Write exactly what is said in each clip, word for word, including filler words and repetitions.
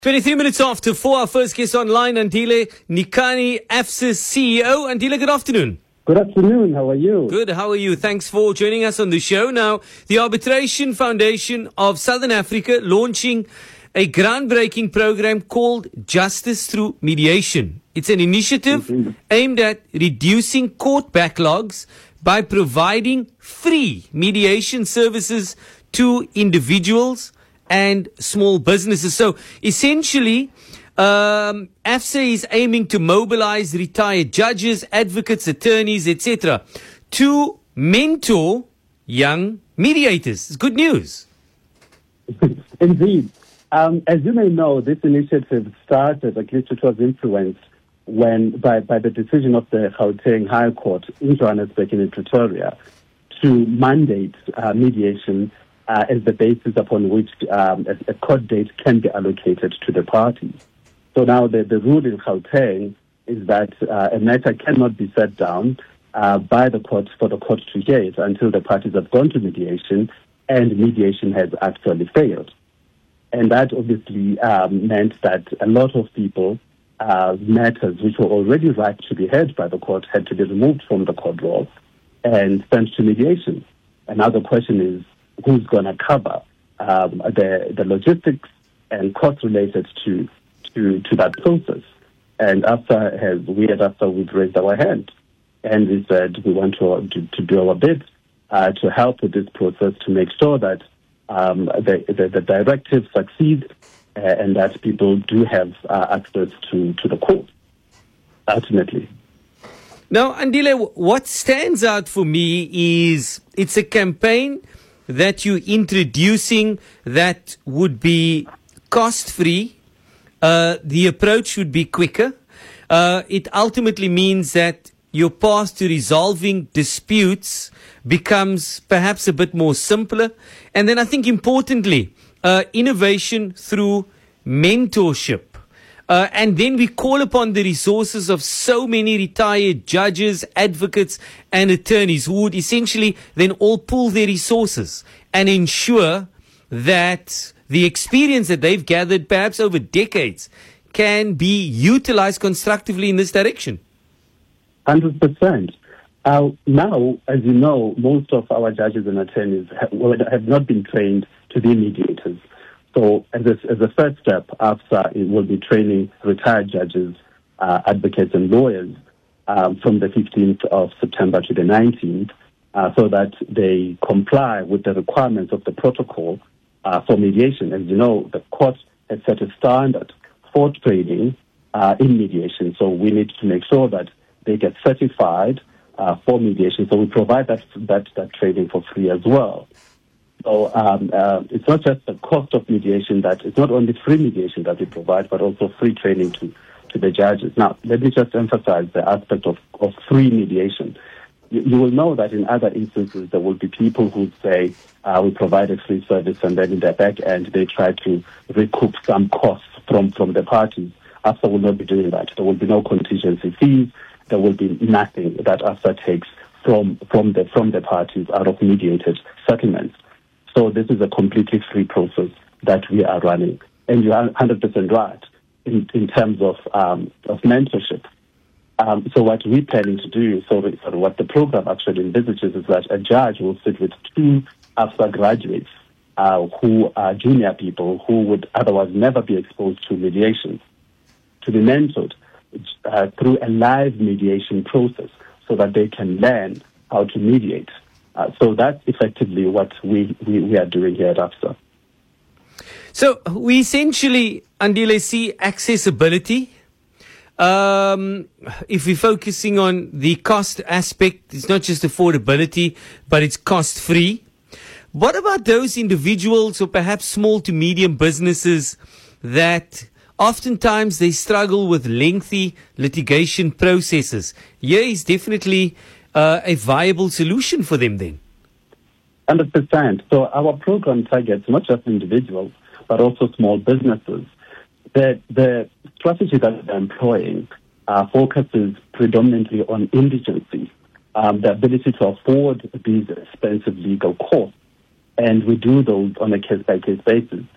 twenty-three minutes after four, our first guest online, Andile Nikani, A F S A C E O. Andile, good afternoon. Good afternoon. How are you? Good. How are you? Thanks for joining us on the show. Now, the Arbitration Foundation of Southern Africa launching a groundbreaking program called Justice Through Mediation. It's an initiative mm-hmm. aimed at reducing court backlogs by providing free mediation services to individuals and small businesses. So essentially, um, A F S A is aiming to mobilize retired judges, advocates, attorneys, et cetera to mentor young mediators. It's good news. Indeed. Um, as you may know, this initiative started, at least it was influenced when by, by the decision of the Gauteng High Court in Johannesburg and in Pretoria to mandate uh, mediation Uh, as the basis upon which um, a, a court date can be allocated to the parties. So now the, the rule in Gauteng is that uh, a matter cannot be set down uh, by the court for the court to hear it until the parties have gone to mediation and mediation has actually failed. And that obviously um, meant that a lot of people, uh, matters which were already right to be heard by the court had to be removed from the court roll and sent to mediation. Another question is, who's going to cover um, the the logistics and costs related to to to that process? And after has we at after we've raised our hand, and we said we want to to, to do our bit uh, to help with this process to make sure that um, the, the the directive succeeds uh, and that people do have uh, access to to the court ultimately. Now, Andile, what stands out for me is it's a campaign that you're introducing that would be cost-free. Uh, the approach would be quicker. Uh, it ultimately means that your path to resolving disputes becomes perhaps a bit more simpler. And then I think importantly, uh, innovation through mentorship. Uh, and then we call upon the resources of so many retired judges, advocates, and attorneys who would essentially then all pool their resources and ensure that the experience that they've gathered perhaps over decades can be utilized constructively in this direction. one hundred percent. Uh, now, as you know, most of our judges and attorneys have, well, have not been trained to be mediators. So as a, as a first step, A F S A will be training retired judges, uh, advocates and lawyers um, from the fifteenth of September to the nineteenth uh, so that they comply with the requirements of the protocol uh, for mediation. As you know, the court has set a standard for training uh, in mediation. So we need to make sure that they get certified uh, for mediation. So we provide that, that, that training for free as well. So um, uh, it's not just the cost of mediation that it's not only free mediation that we provide, but also free training to, to the judges. Now, let me just emphasize the aspect of, of free mediation. You, you will know that in other instances there will be people who say uh, we provide a free service and then in the back end they try to recoup some costs from, from the parties. A F S A will not be doing that. There will be no contingency fees. There will be nothing that A F S A takes from, from, the, from the parties out of mediated settlements. So this is a completely free process that we are running. And you are one hundred percent right in, in terms of um, of mentorship. Um, so what we're planning to do, so what the program actually envisages is that a judge will sit with two A F S A graduates uh, who are junior people who would otherwise never be exposed to mediation, to be mentored uh, through a live mediation process so that they can learn how to mediate. Uh, so that's effectively what we, we, we are doing here at A F S A. So we essentially, Andile, see accessibility. Um, if we're focusing on the cost aspect, it's not just affordability, but it's cost-free. What about those individuals or perhaps small to medium businesses that oftentimes they struggle with lengthy litigation processes? Here is definitely Uh, a viable solution for them then? one hundred percent. So our program targets not just individuals, but also small businesses. The, the strategy that we're employing uh, focuses predominantly on indigency, um, the ability to afford these expensive legal costs. And we do those on a case-by-case basis.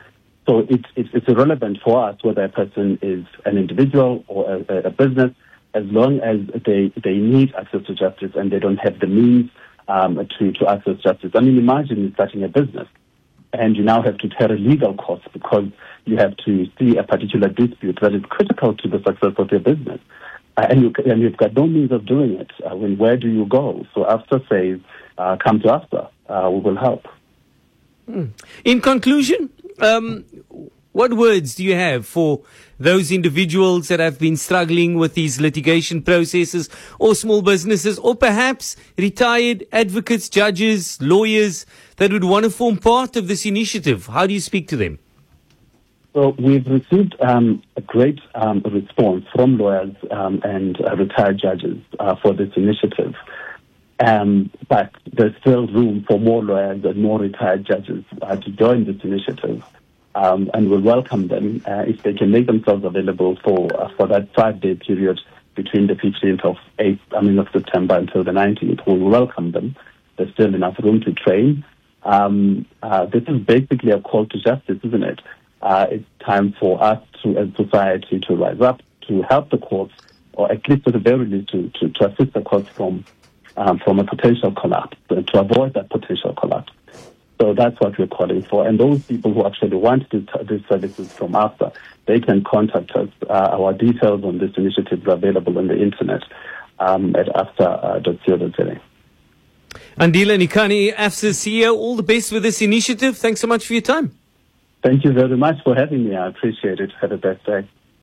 So it, it, it's irrelevant for us whether a person is an individual or a, a business, as long as they, they need access to justice and they don't have the means um, to, to access justice. I mean, imagine starting a business and you now have to carry legal costs because you have to see a particular dispute that is critical to the success of your business. Uh, and, you, and you've got no means of doing it. Uh, when, where do you go? So AFSA says, uh, come to AFSA. Uh, we will help. Hmm. In conclusion, um, what words do you have for those individuals that have been struggling with these litigation processes, or small businesses, or perhaps retired advocates, judges, lawyers that would want to form part of this initiative? How do you speak to them? So we've received um, a great um, response from lawyers um, and uh, retired judges uh, for this initiative. Um, but there's still room for more lawyers and more retired judges uh, to join this initiative. Um, and we'll welcome them uh, if they can make themselves available for uh, for that five-day period between the fifteenth of eighth, I mean of September until the nineteenth. We'll welcome them. There's still enough room to train. Um, uh, this is basically a call to justice, isn't it? Uh, it's time for us to, as society, to rise up, to help the courts, or at least at the very least to, to, to assist the courts from um, from a potential collapse, to avoid that potential collapse. So that's what we're calling for. And those people who actually want these, these services from AFSA, they can contact us. Uh, our details on this initiative are available on the internet um, at afsa dot co dot za. Andile Nikane, AFSA C E O, all the best with this initiative. Thanks so much for your time. Thank you very much for having me. I appreciate it. Have a best day.